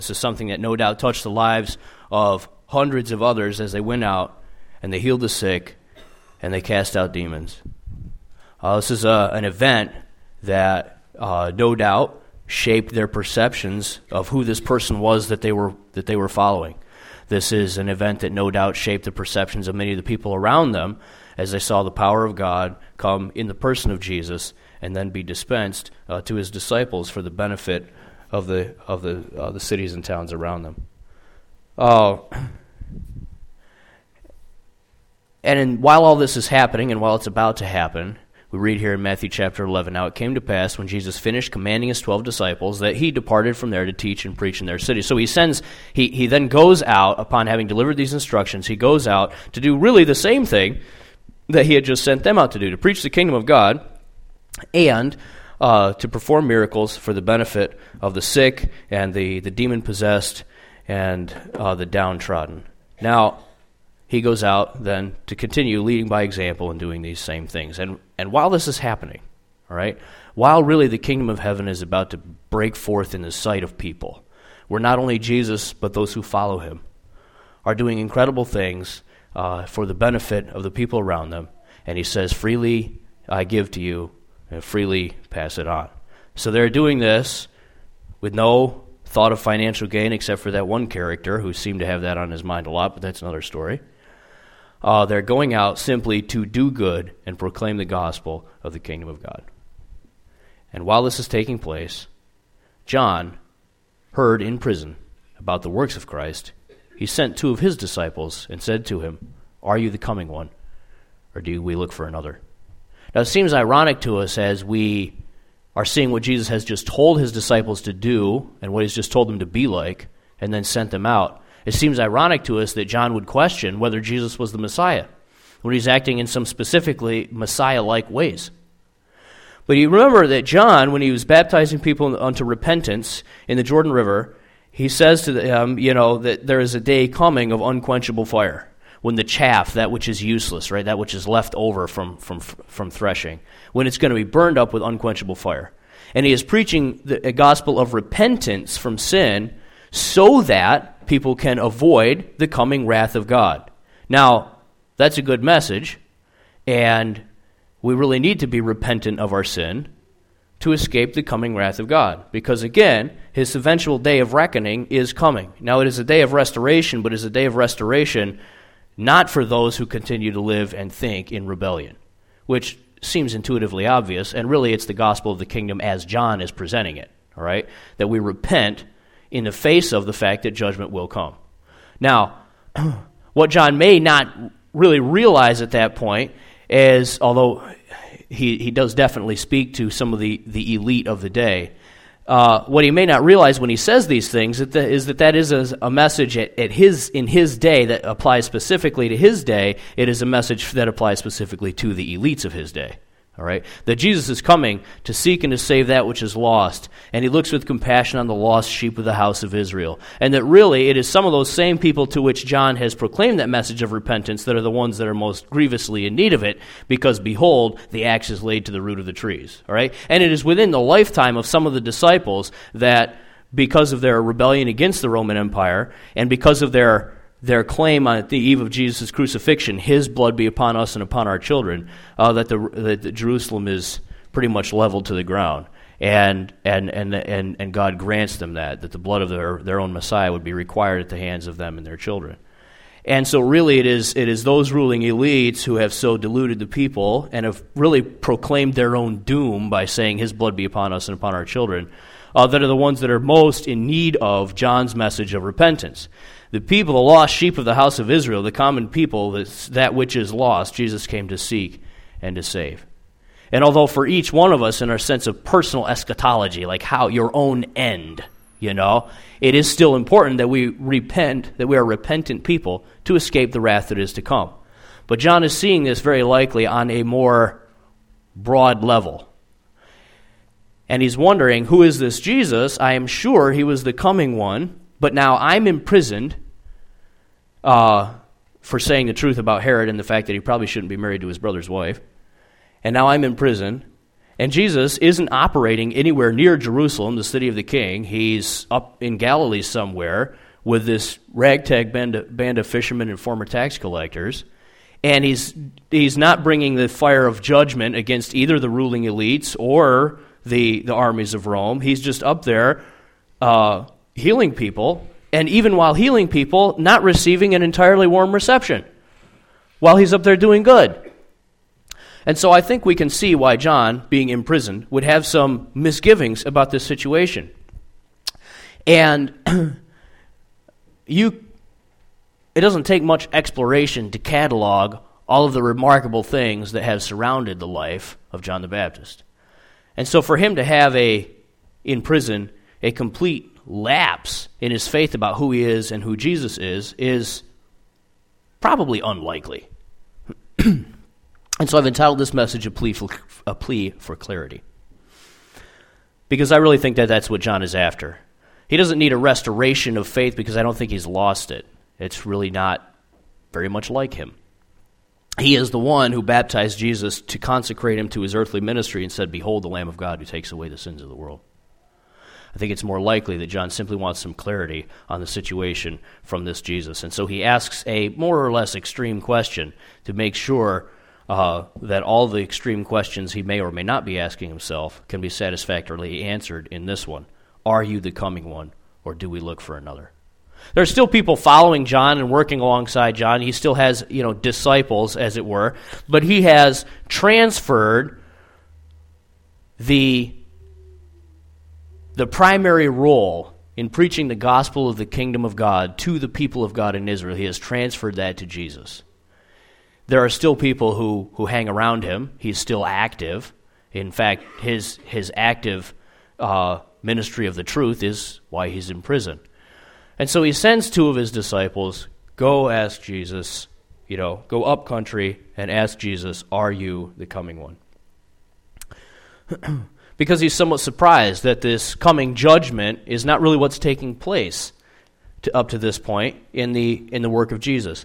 This is something that no doubt touched the lives of hundreds of others as they went out and they healed the sick and they cast out demons. This is an event that no doubt shaped their perceptions of who this person was that they were following. This is an event that no doubt shaped the perceptions of many of the people around them as they saw the power of God come in the person of Jesus and then be dispensed to his disciples for the benefit of the cities and towns around them. While all this is happening, and while it's about to happen, we read here in Matthew chapter 11, "Now it came to pass, when Jesus finished commanding his 12 disciples, that he departed from there to teach and preach in their city." So he then goes out, upon having delivered these instructions, he goes out to do really the same thing that he had just sent them out to do, to preach the kingdom of God and to perform miracles for the benefit of the sick and the demon-possessed and the downtrodden. Now, he goes out then to continue leading by example and doing these same things. And while this is happening, all right, while really the kingdom of heaven is about to break forth in the sight of people, where not only Jesus, but those who follow him are doing incredible things for the benefit of the people around them. And he says, "Freely I give to you, and freely pass it on." So they're doing this with no thought of financial gain, except for that one character who seemed to have that on his mind a lot, but that's another story. They're going out simply to do good and proclaim the gospel of the kingdom of God. And while this is taking place, John heard in prison about the works of Christ. He sent 2 of his disciples and said to him, "Are you the coming one, or do we look for another?" Now, it seems ironic to us as we are seeing what Jesus has just told his disciples to do and what he's just told them to be like, and then sent them out. It seems ironic to us that John would question whether Jesus was the Messiah, when he's acting in some specifically Messiah-like ways. But you remember that John, when he was baptizing people unto repentance in the Jordan River, he says to them, that there is a day coming of unquenchable fire, when the chaff, that which is useless, right, that which is left over from threshing, when it's going to be burned up with unquenchable fire. And he is preaching a gospel of repentance from sin so that people can avoid the coming wrath of God. Now, that's a good message, and we really need to be repentant of our sin to escape the coming wrath of God. Because again, his eventual day of reckoning is coming. Now, it is a day of restoration, but it is a day of restoration not for those who continue to live and think in rebellion, which seems intuitively obvious, and really it's the gospel of the kingdom as John is presenting it, all right? That we repent in the face of the fact that judgment will come. Now, what John may not really realize at that point is, although he does definitely speak to some of the elite of the day, what he may not realize when he says these things is that is a message in his day that applies specifically to his day. It is a message that applies specifically to the elites of his day. All right, that Jesus is coming to seek and to save that which is lost, and he looks with compassion on the lost sheep of the house of Israel, and that really it is some of those same people to which John has proclaimed that message of repentance that are the ones that are most grievously in need of it, because behold, the axe is laid to the root of the trees. All right, and it is within the lifetime of some of the disciples that, because of their rebellion against the Roman Empire, and because of their claim on the eve of Jesus' crucifixion, his blood be upon us and upon our children, that Jerusalem is pretty much leveled to the ground. And God grants them that the blood of their own Messiah would be required at the hands of them and their children. And so really it is those ruling elites who have so deluded the people and have really proclaimed their own doom by saying his blood be upon us and upon our children, that are the ones that are most in need of John's message of repentance. The people, the lost sheep of the house of Israel, the common people, that which is lost, Jesus came to seek and to save. And although for each one of us in our sense of personal eschatology, like how your own end, it is still important that we repent, that we are repentant people to escape the wrath that is to come. But John is seeing this very likely on a more broad level. And he's wondering, who is this Jesus? I am sure he was the coming one, but now I'm imprisoned for saying the truth about Herod and the fact that he probably shouldn't be married to his brother's wife. And now I'm in prison. And Jesus isn't operating anywhere near Jerusalem, the city of the king. He's up in Galilee somewhere with this ragtag band of fishermen and former tax collectors. And he's not bringing the fire of judgment against either the ruling elites or the armies of Rome. He's just up there healing people, and even while healing people, not receiving an entirely warm reception while he's up there doing good. And so I think we can see why John, being imprisoned, would have some misgivings about this situation. And it doesn't take much exploration to catalog all of the remarkable things that have surrounded the life of John the Baptist. And so for him to have in prison a complete lapse in his faith about who he is and who Jesus is probably unlikely. And so I've entitled this message a plea for clarity. Because I really think that that's what John is after. He doesn't need a restoration of faith because I don't think he's lost it. It's really not very much like him. He is the one who baptized Jesus to consecrate him to his earthly ministry and said, "Behold the Lamb of God who takes away the sins of the world." I think it's more likely that John simply wants some clarity on the situation from this Jesus. And so he asks a more or less extreme question to make sure that all the extreme questions he may or may not be asking himself can be satisfactorily answered in this one. Are you the coming one, or do we look for another? There are still people following John and working alongside John. He still has, disciples, as it were, but he has transferred the primary role in preaching the gospel of the kingdom of God to the people of God in Israel. He has transferred that to Jesus. There are still people who hang around him. He's still active. In fact, his active ministry of the truth is why he's in prison. And so he sends two of his disciples, go ask Jesus, go up country and ask Jesus, are you the coming one? Because he's somewhat surprised that this coming judgment is not really what's taking place up to this point in the work of Jesus.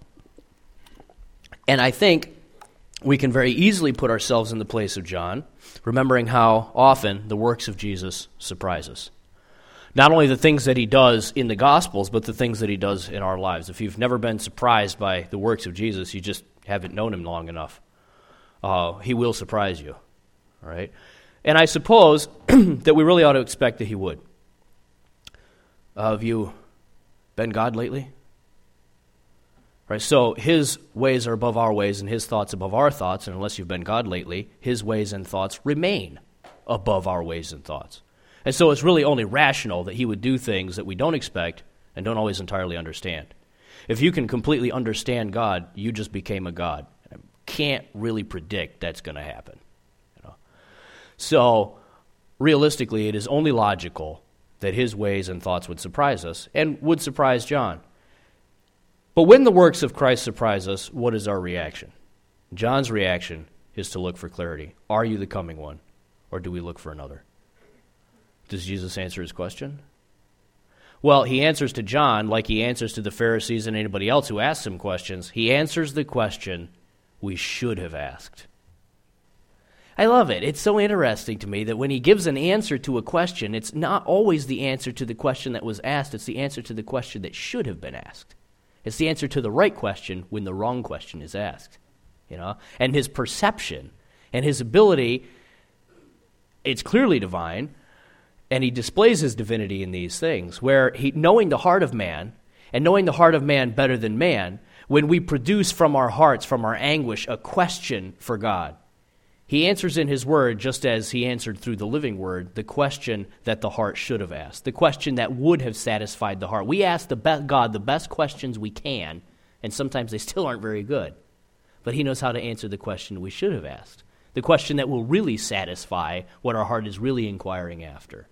And I think we can very easily put ourselves in the place of John, remembering how often the works of Jesus surprise us. Not only the things that he does in the Gospels, but the things that he does in our lives. If you've never been surprised by the works of Jesus, you just haven't known him long enough. He will surprise you, all right? And I suppose that we really ought to expect that he would. Have you been God lately? Right, so his ways are above our ways and his thoughts above our thoughts, and unless you've been God lately, his ways and thoughts remain above our ways and thoughts. And so it's really only rational that he would do things that we don't expect and don't always entirely understand. If you can completely understand God, you just became a God. I can't really predict that's going to happen. So realistically, it is only logical that his ways and thoughts would surprise us and would surprise John. But when the works of Christ surprise us, what is our reaction? John's reaction is to look for clarity. Are you the coming one, or do we look for another? Does Jesus answer his question? Well, he answers to John like he answers to the Pharisees and anybody else who asks him questions. He answers the question we should have asked. I love it. It's so interesting to me that when he gives an answer to a question, it's not always the answer to the question that was asked. It's the answer to the question that should have been asked. It's the answer to the right question when the wrong question is asked. And his perception and his ability, it's clearly divine, and he displays his divinity in these things, where knowing the heart of man, and knowing the heart of man better than man, when we produce from our hearts, from our anguish, a question for God, he answers in his word, just as he answered through the living word, the question that the heart should have asked, the question that would have satisfied the heart. We ask God the best questions we can, and sometimes they still aren't very good. But he knows how to answer the question we should have asked, the question that will really satisfy what our heart is really inquiring after.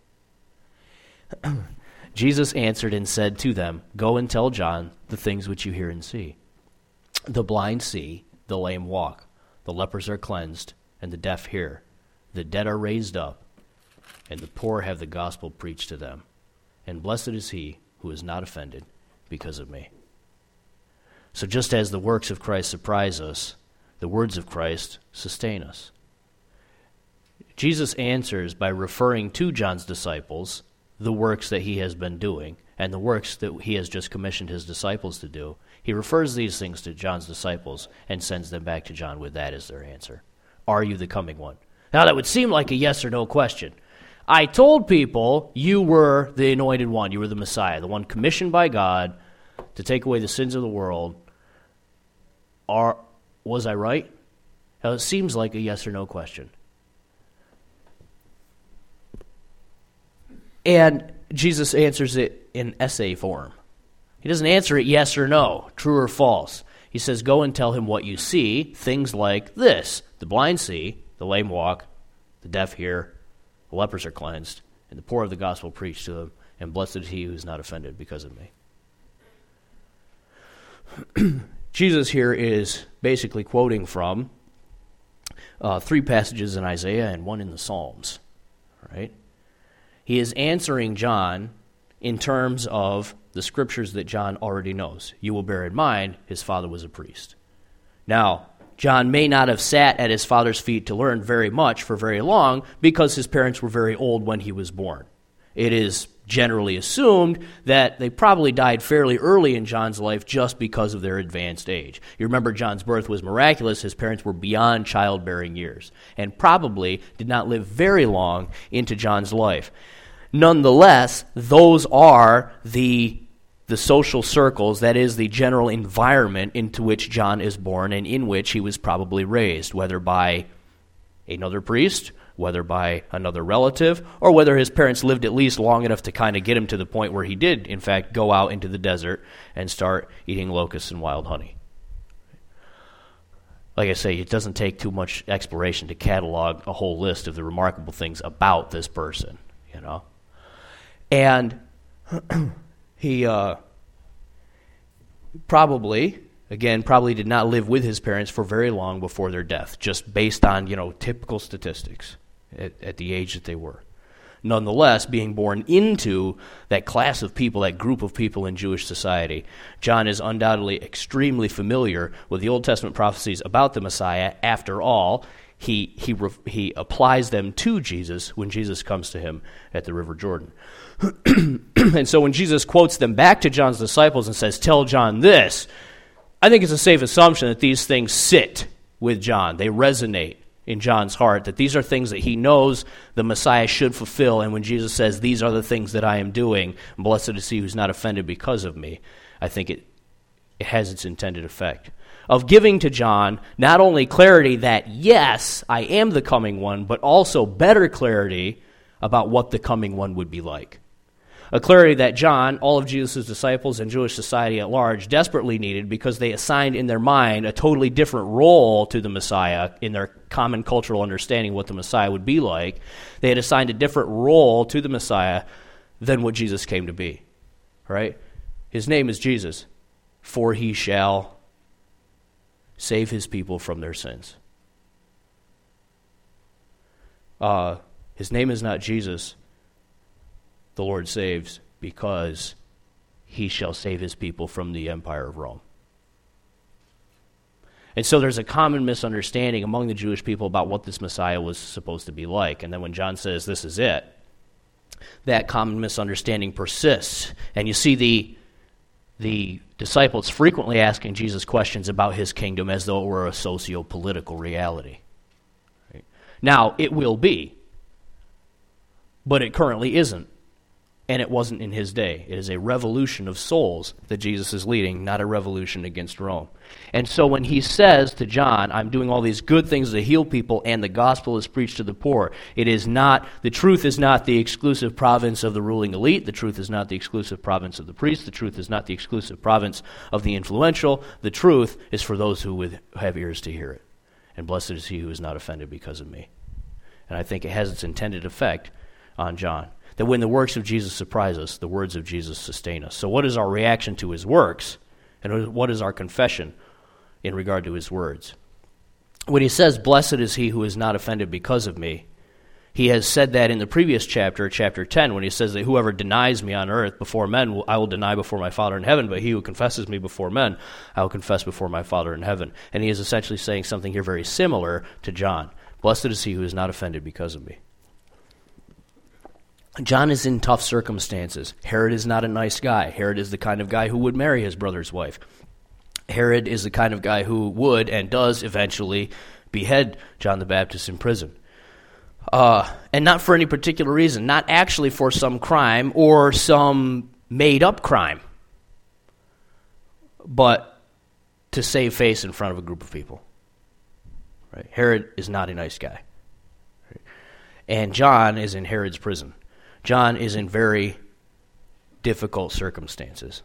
Jesus answered and said to them, go and tell John the things which you hear and see. The blind see, the lame walk, the lepers are cleansed, and the deaf hear. The dead are raised up, and the poor have the gospel preached to them. And blessed is he who is not offended because of me. So just as the works of Christ surprise us, the words of Christ sustain us. Jesus answers by referring to John's disciples the works that he has been doing and the works that he has just commissioned his disciples to do. He refers these things to John's disciples and sends them back to John with that as their answer. Are you the coming one? Now, that would seem like a yes or no question. I told people you were the anointed one, you were the Messiah, the one commissioned by God to take away the sins of the world. Was I right? Now, it seems like a yes or no question. And Jesus answers it in essay form. He doesn't answer it yes or no, true or false. He says, go and tell him what you see, things like this. The blind see, the lame walk, the deaf hear, the lepers are cleansed, and the poor of the gospel preached to them, and blessed is he who is not offended because of me. Jesus here is basically quoting from 3 passages in Isaiah and 1 in the Psalms. Right? He is answering John in terms of the scriptures that John already knows. You will bear in mind his father was a priest. Now, John may not have sat at his father's feet to learn very much for very long because his parents were very old when he was born. It is generally assumed that they probably died fairly early in John's life just because of their advanced age. You remember John's birth was miraculous. His parents were beyond childbearing years and probably did not live very long into John's life. Nonetheless, those are the social circles, that is the general environment into which John is born and in which he was probably raised, whether by another priest, whether by another relative, or whether his parents lived at least long enough to kind of get him to the point where he did, in fact, go out into the desert and start eating locusts and wild honey. Like I say, it doesn't take too much exploration to catalog a whole list of the remarkable things about this person, you know. And he probably did not live with his parents for very long before their death, just based on, typical statistics at the age that they were. Nonetheless, being born into that class of people, that group of people in Jewish society, John is undoubtedly extremely familiar with the Old Testament prophecies about the Messiah. After all, he applies them to Jesus when Jesus comes to him at the River Jordan. And so when Jesus quotes them back to John's disciples and says, tell John this, I think it's a safe assumption that these things sit with John. They resonate in John's heart, that these are things that he knows the Messiah should fulfill. And when Jesus says, these are the things that I am doing, blessed is he who's not offended because of me, I think it has its intended effect of giving to John not only clarity that, yes, I am the coming one, but also better clarity about what the coming one would be like. A clarity that John, all of Jesus' disciples, and Jewish society at large desperately needed because they assigned in their mind a totally different role to the Messiah in their common cultural understanding what the Messiah would be like. They had assigned a different role to the Messiah than what Jesus came to be. Right? His name is Jesus, for he shall save his people from their sins. His name is not Jesus, the Lord saves, because he shall save his people from the empire of Rome. And so there's a common misunderstanding among the Jewish people about what this Messiah was supposed to be like. And then when John says this is it, that common misunderstanding persists. And you see the disciples frequently asking Jesus questions about his kingdom as though it were a socio-political reality. Right? Now, it will be, but it currently isn't. And it wasn't in his day. It is a revolution of souls that Jesus is leading, not a revolution against Rome. And so when he says to John, I'm doing all these good things to heal people and the gospel is preached to the poor, the truth is not the exclusive province of the ruling elite. The truth is not the exclusive province of the priests. The truth is not the exclusive province of the influential. The truth is for those who would have ears to hear it. And blessed is he who is not offended because of me. And I think it has its intended effect on John. That when the works of Jesus surprise us, the words of Jesus sustain us. So what is our reaction to his works, and what is our confession in regard to his words? When he says, blessed is he who is not offended because of me, he has said that in the previous chapter, chapter 10, when he says that whoever denies me on earth before men, I will deny before my Father in heaven, but he who confesses me before men, I will confess before my Father in heaven. And he is essentially saying something here very similar to John. Blessed is he who is not offended because of me. John is in tough circumstances. Herod is not a nice guy. Herod is the kind of guy who would marry his brother's wife. Herod is the kind of guy who would and does eventually behead John the Baptist in prison. And not for any particular reason, not actually for some crime or some made-up crime, but to save face in front of a group of people. Right? Herod is not a nice guy. Right? And John is in Herod's prison. John is in very difficult circumstances.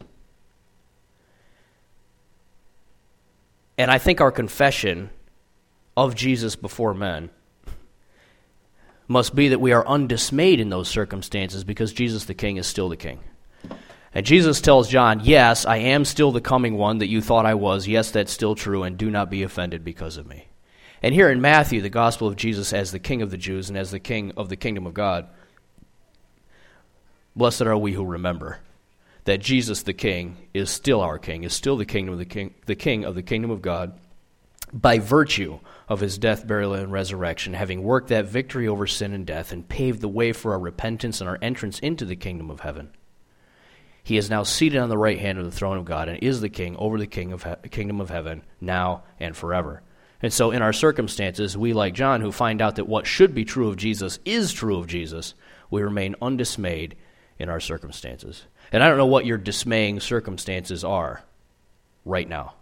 And I think our confession of Jesus before men must be that we are undismayed in those circumstances because Jesus the King is still the King. And Jesus tells John, yes, I am still the coming one that you thought I was. Yes, that's still true, and do not be offended because of me. And here in Matthew, the gospel of Jesus as the King of the Jews and as the King of the kingdom of God, blessed are we who remember that Jesus the King is still our King, is still the King of the kingdom of God, by virtue of his death, burial, and resurrection, having worked that victory over sin and death and paved the way for our repentance and our entrance into the kingdom of heaven. He is now seated on the right hand of the throne of God and is the King over the kingdom of heaven now and forever. And so in our circumstances, we, like John, who find out that what should be true of Jesus is true of Jesus, we remain undismayed in our circumstances. And I don't know what your dismaying circumstances are right now.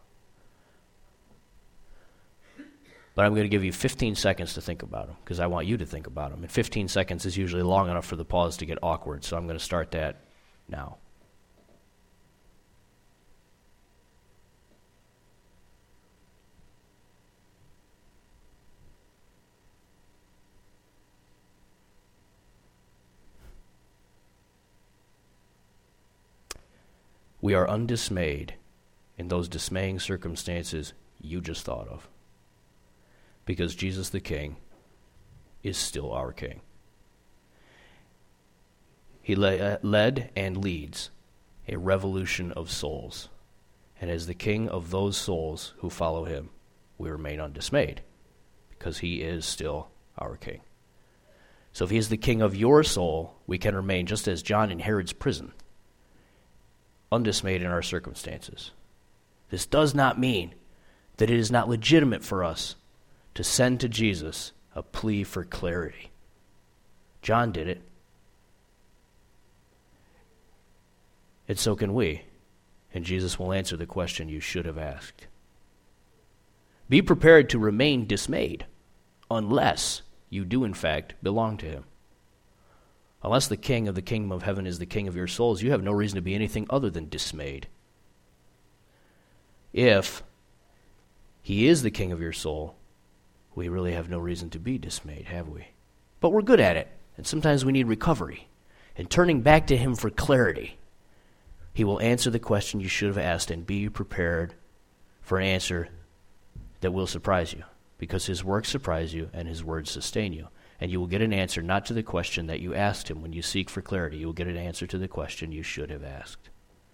But I'm going to give you 15 seconds to think about them because I want you to think about them. And 15 seconds is usually long enough for the pause to get awkward, so I'm going to start that now. We are undismayed in those dismaying circumstances you just thought of, because Jesus the King is still our King. He led and leads a revolution of souls, and as the King of those souls who follow him, we remain undismayed, because he is still our King. So if he is the King of your soul, we can remain, just as John in Herod's prison, undismayed in our circumstances. This does not mean that it is not legitimate for us to send to Jesus a plea for clarity. John did it. And so can we. And Jesus will answer the question you should have asked. Be prepared to remain dismayed unless you do in fact belong to him. Unless the King of the kingdom of heaven is the King of your souls, you have no reason to be anything other than dismayed. If he is the King of your soul, we really have no reason to be dismayed, have we? But we're good at it, and sometimes we need recovery. And turning back to him for clarity, he will answer the question you should have asked, and be prepared for an answer that will surprise you, because his works surprise you and his words sustain you. And you will get an answer not to the question that you asked him when you seek for clarity. You will get an answer to the question you should have asked.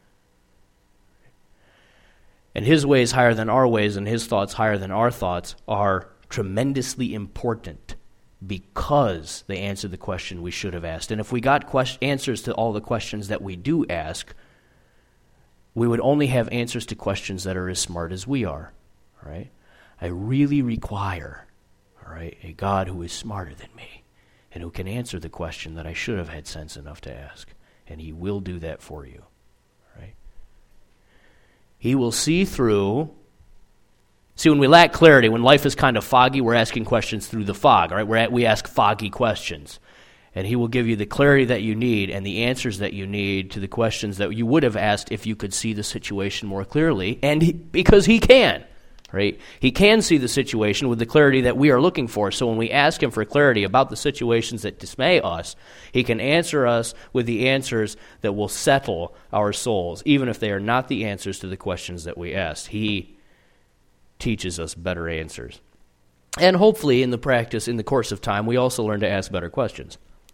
And his ways higher than our ways and his thoughts higher than our thoughts are tremendously important because they answer the question we should have asked. And if we got answers to all the questions that we do ask, we would only have answers to questions that are as smart as we are. Right? I really require a God who is smarter than me and who can answer the question that I should have had sense enough to ask. And he will do that for you. Right? He will see through. See, when we lack clarity, when life is kind of foggy, we're asking questions through the fog. Right? We ask foggy questions. And he will give you the clarity that you need and the answers that you need to the questions that you would have asked if you could see the situation more clearly. And because he can. Right? He can see the situation with the clarity that we are looking for. So when we ask him for clarity about the situations that dismay us, he can answer us with the answers that will settle our souls, even if they are not the answers to the questions that we asked. He teaches us better answers. And hopefully in the practice, in the course of time, we also learn to ask better questions.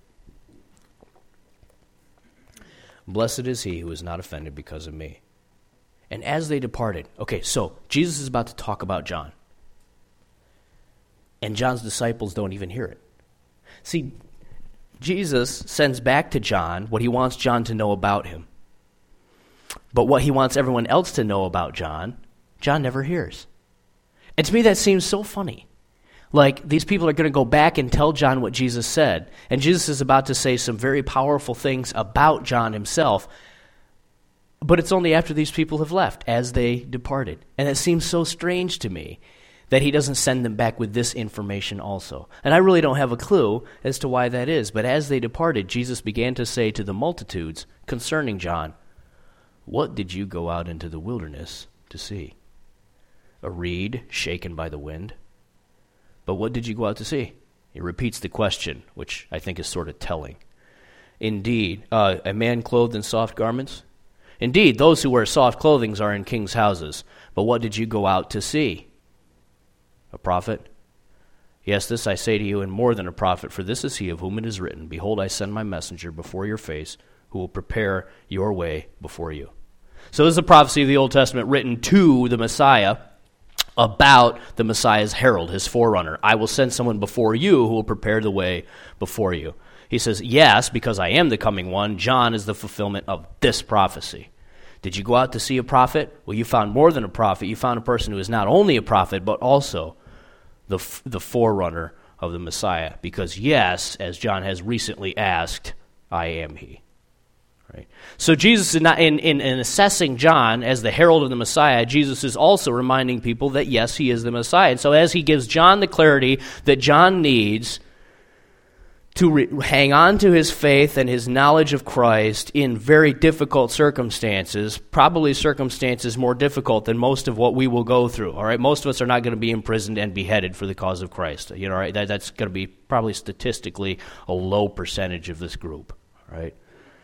Blessed is he who is not offended because of me. And as they departed, okay, so Jesus is about to talk about John. and John's disciples don't even hear it. See, Jesus sends back to John what he wants John to know about him. But what he wants everyone else to know about John, John never hears. And to me that seems so funny. Like, these people are going to go back and tell John what Jesus said. And Jesus is about to say some very powerful things about John himself. But it's only after these people have left, as they departed. And it seems so strange to me that he doesn't send them back with this information also. And I really don't have a clue as to why that is. But as they departed, Jesus began to say to the multitudes concerning John, "What did you go out into the wilderness to see? A reed shaken by the wind? But what did you go out to see?" He repeats the question, which I think is sort of telling. "Indeed, a man clothed in soft garments? Indeed, those who wear soft clothing are in kings' houses. But what did you go out to see? A prophet? Yes, this I say to you, and more than a prophet, for this is he of whom it is written, 'Behold, I send my messenger before your face, who will prepare your way before you.'" So this is a prophecy of the Old Testament written to the Messiah, about the Messiah's herald, his forerunner. "I will send someone before you who will prepare the way before you." He says, yes, because I am the coming one, John is the fulfillment of this prophecy. Did you go out to see a prophet? Well, you found more than a prophet. You found a person who is not only a prophet, but also the forerunner of the Messiah. Because yes, as John has recently asked, I am he. Right. So Jesus is not in assessing John as the herald of the Messiah, Jesus is also reminding people that yes, he is the Messiah. And so as he gives John the clarity that John needs to hang on to his faith and his knowledge of Christ in very difficult circumstances, probably circumstances more difficult than most of what we will go through. All right, most of us are not going to be imprisoned and beheaded for the cause of Christ. You know, right? That's going to be probably statistically a low percentage of this group. All right.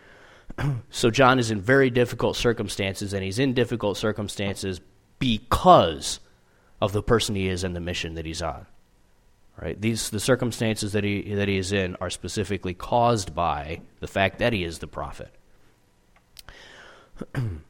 So John is in very difficult circumstances, and he's in difficult circumstances because of the person he is and the mission that he's on. Right? The circumstances that he is in are specifically caused by the fact that he is the prophet. And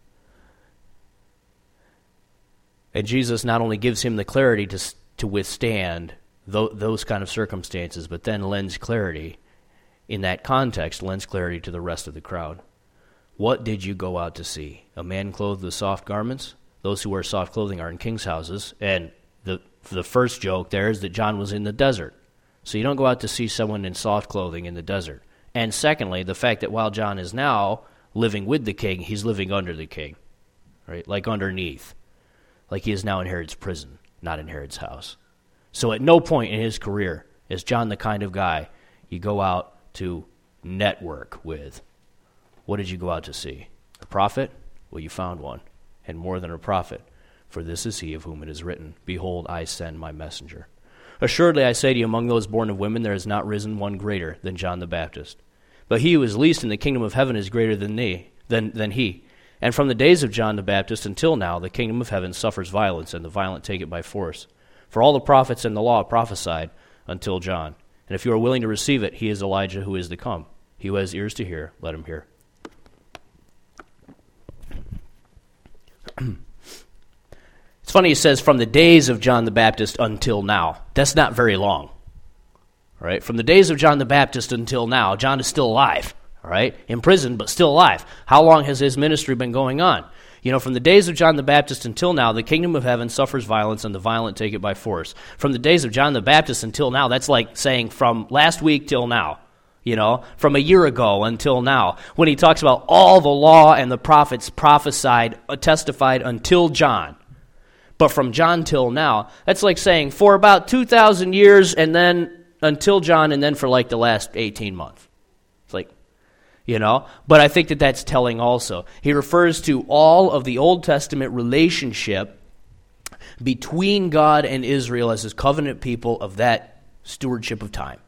Jesus not only gives him the clarity to withstand those kind of circumstances, but then lends clarity in that context, lends clarity to the rest of the crowd. What did you go out to see? A man clothed with soft garments? Those who wear soft clothing are in kings' houses. And the first joke there is that John was in the desert. So you don't go out to see someone in soft clothing in the desert. And secondly, the fact that while John is now living with the king, he's living under the king, right? Like underneath. Like he is now in Herod's prison, not in Herod's house. So at no point in his career is John the kind of guy you go out to network with. What did you go out to see? A prophet? Well, you found one, and more than a prophet. For this is he of whom it is written, Behold, I send my messenger. Assuredly, I say to you, among those born of women there has not risen one greater than John the Baptist. But he who is least in the kingdom of heaven is greater than he. And from the days of John the Baptist until now, the kingdom of heaven suffers violence, and the violent take it by force. For all the prophets and the law prophesied until John. And if you are willing to receive it, he is Elijah who is to come. He who has ears to hear, let him hear. It's funny, he says, from the days of John the Baptist until now. That's not very long. All right? From the days of John the Baptist until now, John is still alive. All right? In prison, but still alive. How long has his ministry been going on? You know, from the days of John the Baptist until now, the kingdom of heaven suffers violence, and the violent take it by force. From the days of John the Baptist until now, that's like saying from last week till now. You know, from a year ago until now. When he talks about all the law and the prophets prophesied, testified until John. But from John till now, that's like saying for about 2,000 years and then until John and then for like the last 18 months. It's like, you know, but I think that that's telling also. He refers to all of the Old Testament relationship between God and Israel as his covenant people of that stewardship of time.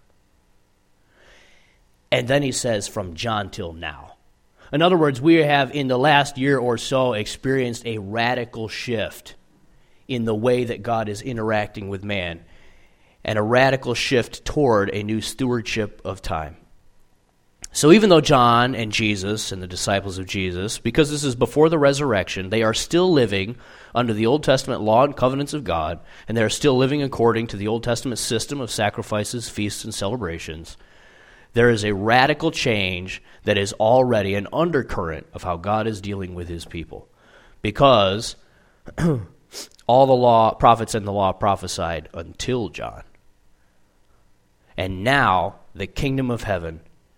And then he says from John till now. In other words, we have in the last year or so experienced a radical shift in the way that God is interacting with man, and a radical shift toward a new stewardship of time. So even though John and Jesus and the disciples of Jesus, because this is before the resurrection, they are still living under the Old Testament law and covenants of God, and they are still living according to the Old Testament system of sacrifices, feasts, and celebrations, there is a radical change that is already an undercurrent of how God is dealing with his people. Because all the law, prophets and the law prophesied until John. And now the kingdom of heaven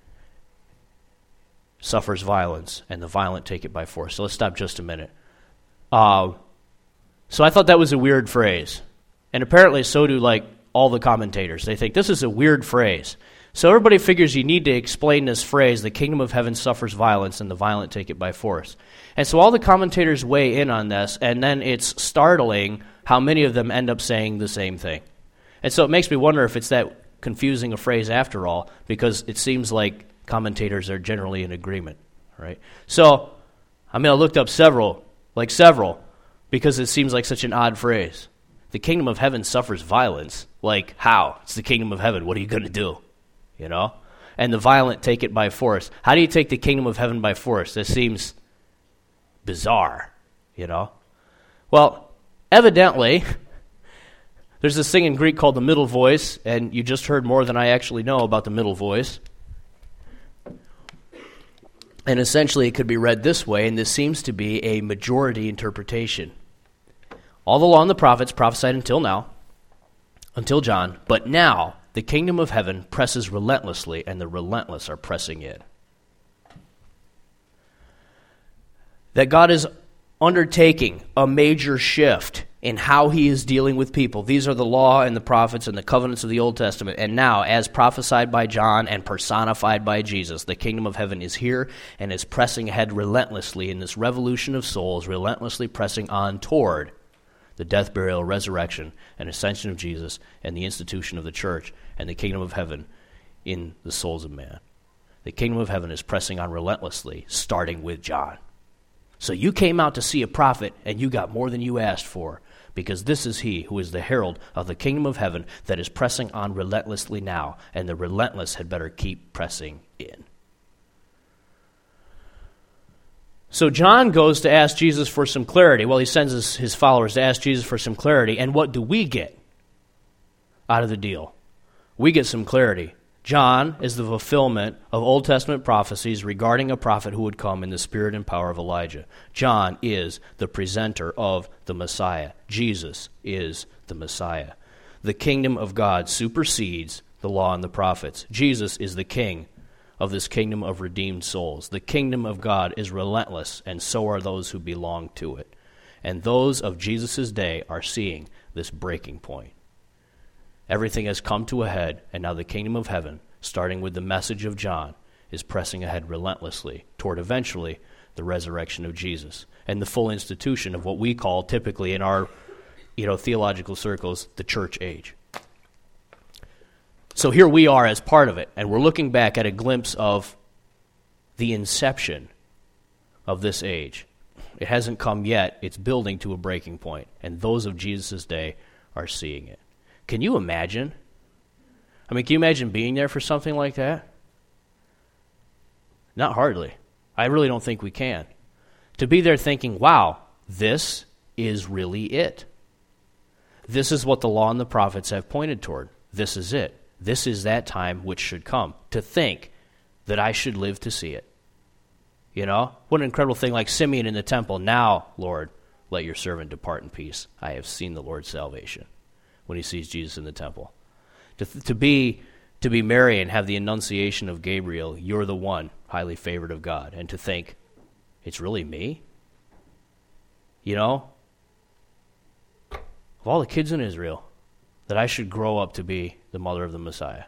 suffers violence, and the violent take it by force. So let's stop just a minute. So I thought that was a weird phrase. And apparently so do all the commentators. They think this is a weird phrase. So everybody figures you need to explain this phrase, the kingdom of heaven suffers violence, and the violent take it by force. And so all the commentators weigh in on this, and then it's startling how many of them end up saying the same thing. And so it makes me wonder if it's that confusing a phrase after all, because it seems like commentators are generally in agreement, right? So, I looked up several, because it seems like such an odd phrase. The kingdom of heaven suffers violence. Like, how? It's the kingdom of heaven. What are you going to do? You know? And the violent take it by force. How do you take the kingdom of heaven by force? This seems bizarre, you know? Well, evidently, there's this thing in Greek called the middle voice, and you just heard more than I actually know about the middle voice. And essentially it could be read this way, and this seems to be a majority interpretation. All the law and the prophets prophesied until now, until John, but now the kingdom of heaven presses relentlessly, and the relentless are pressing in. That God is undertaking a major shift in how he is dealing with people. These are the law and the prophets and the covenants of the Old Testament. And now, as prophesied by John and personified by Jesus, the kingdom of heaven is here and is pressing ahead relentlessly in this revolution of souls, relentlessly pressing on toward the death, burial, resurrection, and ascension of Jesus and the institution of the church and the kingdom of heaven in the souls of man. The kingdom of heaven is pressing on relentlessly, starting with John. So you came out to see a prophet, and you got more than you asked for, because this is he who is the herald of the kingdom of heaven that is pressing on relentlessly now, and the relentless had better keep pressing in. So John goes to ask Jesus for some clarity. Well, he sends his followers to ask Jesus for some clarity, and what do we get out of the deal? We get some clarity. John is the fulfillment of Old Testament prophecies regarding a prophet who would come in the spirit and power of Elijah. John is the presenter of the Messiah. Jesus is the Messiah. The kingdom of God supersedes the law and the prophets. Jesus is the king of this kingdom of redeemed souls. The kingdom of God is relentless, and so are those who belong to it. And those of Jesus' day are seeing this breaking point. Everything has come to a head, and now the kingdom of heaven, starting with the message of John, is pressing ahead relentlessly toward eventually the resurrection of Jesus and the full institution of what we call typically in our theological circles the church age. So here we are as part of it, and we're looking back at a glimpse of the inception of this age. It hasn't come yet. It's building to a breaking point, and those of Jesus' day are seeing it. Can you imagine? Can you imagine being there for something like that? Not hardly. I really don't think we can. To be there thinking, wow, this is really it. This is what the law and the prophets have pointed toward. This is it. This is that time which should come. To think that I should live to see it. What an incredible thing, like Simeon in the temple. Now, Lord, let your servant depart in peace. I have seen the Lord's salvation. When he sees Jesus in the temple. To be Mary and have the annunciation of Gabriel, you're the one highly favored of God. And to think, it's really me? Of all the kids in Israel, that I should grow up to be the mother of the Messiah.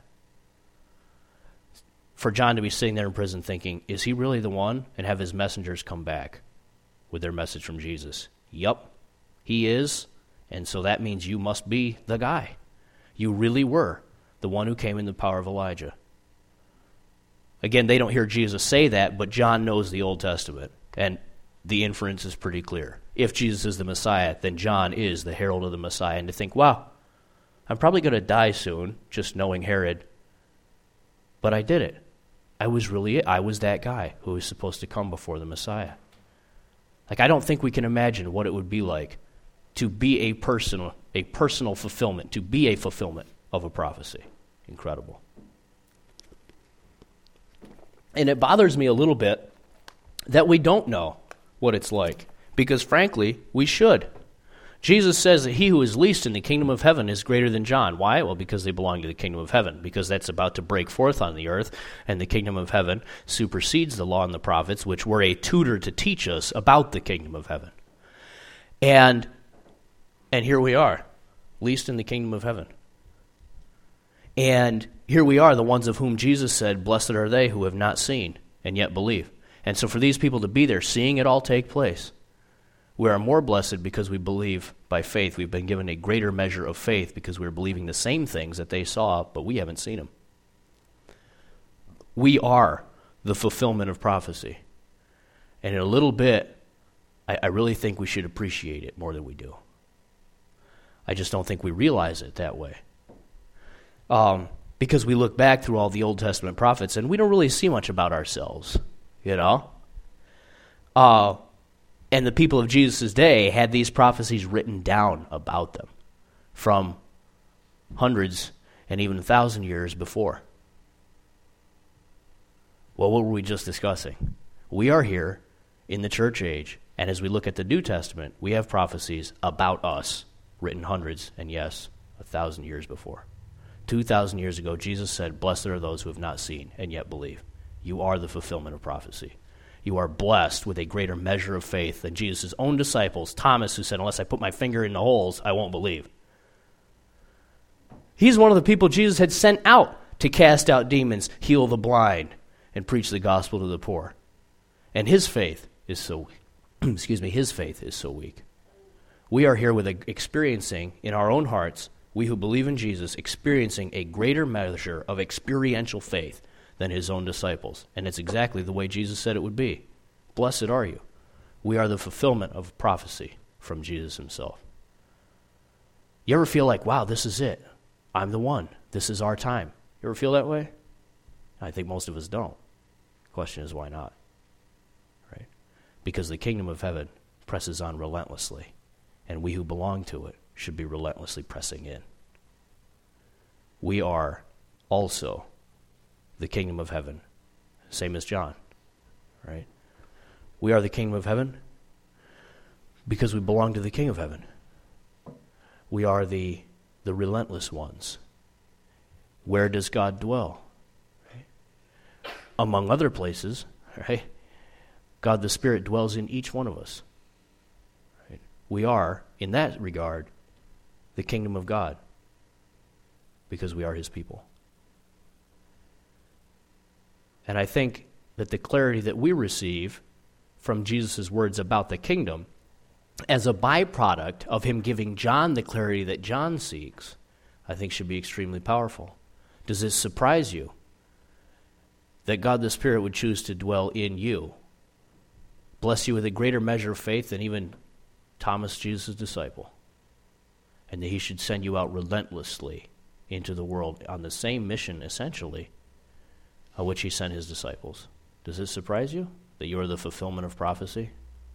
For John to be sitting there in prison thinking, is he really the one? And have his messengers come back with their message from Jesus. Yup, he is. And so that means you must be the guy. You really were the one who came in the power of Elijah. Again, they don't hear Jesus say that, but John knows the Old Testament. And the inference is pretty clear. If Jesus is the Messiah, then John is the herald of the Messiah. And to think, wow, I'm probably going to die soon, just knowing Herod. But I did it. I was that guy who was supposed to come before the Messiah. Like, I don't think we can imagine what it would be like to be a personal fulfillment, to be a fulfillment of a prophecy. Incredible. And it bothers me a little bit that we don't know what it's like, because frankly, we should. Jesus says that he who is least in the kingdom of heaven is greater than John. Why? Well, because they belong to the kingdom of heaven, because that's about to break forth on the earth, and the kingdom of heaven supersedes the law and the prophets, which were a tutor to teach us about the kingdom of heaven. And here we are, least in the kingdom of heaven. And here we are, the ones of whom Jesus said, blessed are they who have not seen and yet believe. And so for these people to be there, seeing it all take place, we are more blessed because we believe by faith. We've been given a greater measure of faith because we're believing the same things that they saw, but we haven't seen them. We are the fulfillment of prophecy. And in a little bit, I really think we should appreciate it more than we do. I just don't think we realize it that way. Because we look back through all the Old Testament prophets and we don't really see much about ourselves, you know? And the people of Jesus' day had these prophecies written down about them from hundreds and even 1,000 years before. Well, what were we just discussing? We are here in the church age, and as we look at the New Testament, we have prophecies about us written hundreds and, yes, 1,000 years before. 2,000 years ago, Jesus said, blessed are those who have not seen and yet believe. You are the fulfillment of prophecy. You are blessed with a greater measure of faith than Jesus' own disciples, Thomas, who said, unless I put my finger in the holes, I won't believe. He's one of the people Jesus had sent out to cast out demons, heal the blind, and preach the gospel to the poor. And his faith is so his faith is so weak. We are here with experiencing in our own hearts, we who believe in Jesus, experiencing a greater measure of experiential faith than his own disciples. And it's exactly the way Jesus said it would be. Blessed are you. We are the fulfillment of prophecy from Jesus himself. You ever feel like, wow, this is it. I'm the one. This is our time. You ever feel that way? I think most of us don't. The question is, why not? Right? Because the kingdom of heaven presses on relentlessly, and we who belong to it should be relentlessly pressing in. We are also the kingdom of heaven, same as John, right? We are the kingdom of heaven because we belong to the King of heaven. We are the relentless ones. Where does God dwell? Right? Among other places, right? God the Spirit dwells in each one of us. Right? We are, in that regard, the kingdom of God because we are his people. And I think that the clarity that we receive from Jesus' words about the kingdom as a byproduct of him giving John the clarity that John seeks, I think should be extremely powerful. Does this surprise you that God the Spirit would choose to dwell in you, bless you with a greater measure of faith than even Thomas, Jesus' disciple, and that he should send you out relentlessly into the world on the same mission, essentially, on which he sent his disciples? Does this surprise you, that you are the fulfillment of prophecy?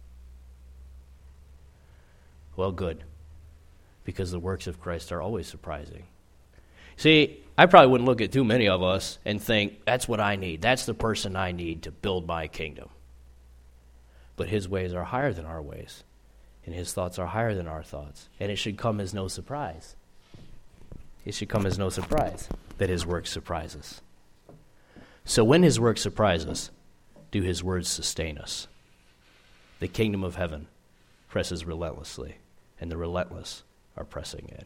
Well, good, because the works of Christ are always surprising. See, I probably wouldn't look at too many of us and think, that's what I need. That's the person I need to build my kingdom. But his ways are higher than our ways, and his thoughts are higher than our thoughts. And it should come as no surprise. It should come as no surprise that his works surprise us. So when his works surprise us, do his words sustain us? The kingdom of heaven presses relentlessly, and the relentless are pressing in.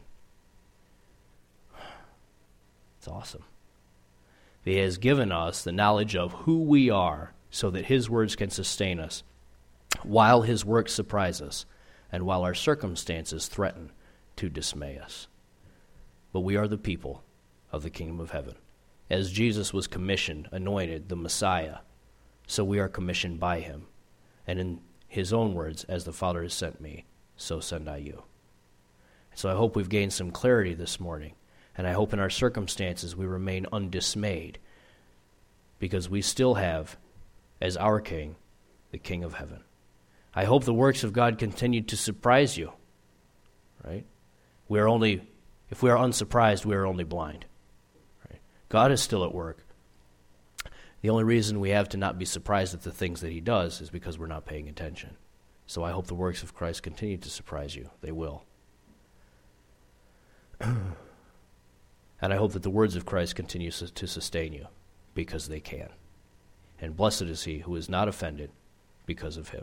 It's awesome. He has given us the knowledge of who we are so that his words can sustain us while his works surprise us and while our circumstances threaten to dismay us. But we are the people of the kingdom of heaven. As Jesus was commissioned, anointed, the Messiah, so we are commissioned by him. And in his own words, as the Father has sent me, so send I you. So I hope we've gained some clarity this morning, and I hope in our circumstances we remain undismayed, because we still have, as our King, the King of heaven. I hope the works of God continue to surprise you, right? If we are unsurprised, we are only blind. Right? God is still at work. The only reason we have to not be surprised at the things that he does is because we're not paying attention. So I hope the works of Christ continue to surprise you. They will. And I hope that the words of Christ continue to sustain you, because they can. And blessed is he who is not offended because of him.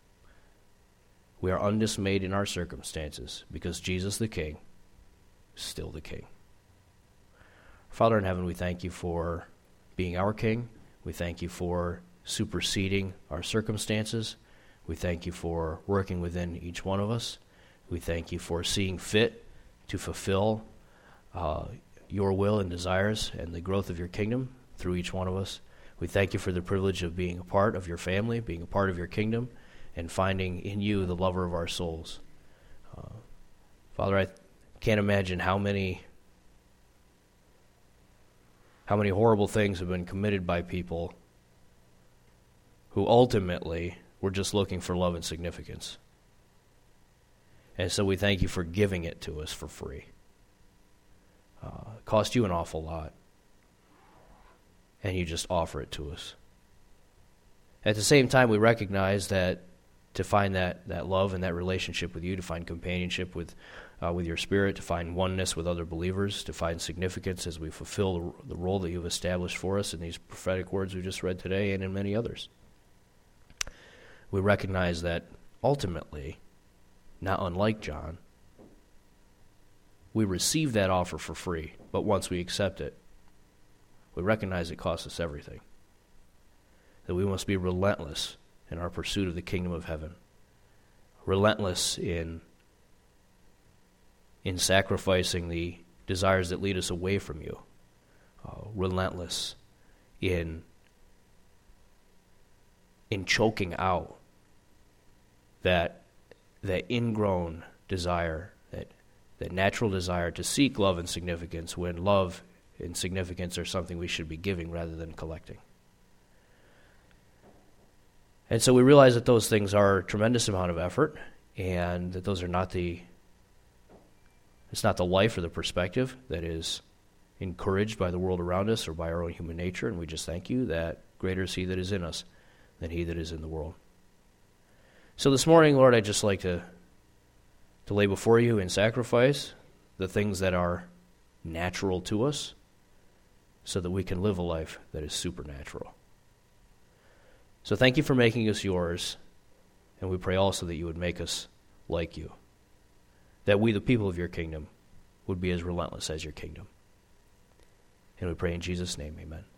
We are undismayed in our circumstances, because Jesus the King is still the King. Father in heaven, we thank you for being our King. We thank you for superseding our circumstances. We thank you for working within each one of us. We thank you for seeing fit to fulfill your will and desires and the growth of your kingdom through each one of us. We thank you for the privilege of being a part of your family, being a part of your kingdom, and finding in you the lover of our souls. Father, I can't imagine how many horrible things have been committed by people who ultimately were just looking for love and significance. And so we thank you for giving it to us for free. It cost you an awful lot, and you just offer it to us. At the same time, we recognize that to find that love and that relationship with you, to find companionship with your Spirit, to find oneness with other believers, to find significance as we fulfill the role that you've established for us in these prophetic words we just read today and in many others. We recognize that ultimately, not unlike John, we receive that offer for free, but once we accept it, we recognize it costs us everything. That we must be relentless in our pursuit of the kingdom of heaven, relentless in sacrificing the desires that lead us away from you, relentless in choking out that ingrown desire, that natural desire to seek love and significance, when love and significance are something we should be giving rather than collecting. And so we realize that those things are a tremendous amount of effort, and that those are it's not the life or the perspective that is encouraged by the world around us or by our own human nature, and we just thank you that greater is he that is in us than he that is in the world. So this morning, Lord, I'd just like to lay before you in sacrifice the things that are natural to us, so that we can live a life that is supernatural. So thank you for making us yours, and we pray also that you would make us like you, that we, the people of your kingdom, would be as relentless as your kingdom. And we pray in Jesus' name, amen.